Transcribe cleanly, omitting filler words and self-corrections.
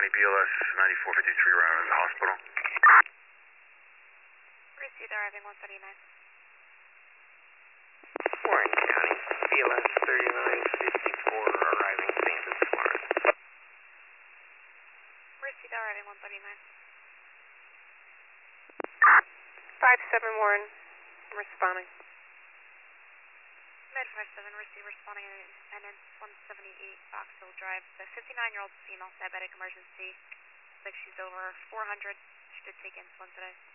BLS 9453 around the hospital. Received arriving 139. Warren County, BLS 3954 arriving St. Luke's, Florida. Received arriving 139. 57 Warren, responding. Med 57, receive responding at Independence 178 Box Hill Drive. The 59-year-old female diabetic emergency. Looks like she's over 400. She did take insulin today.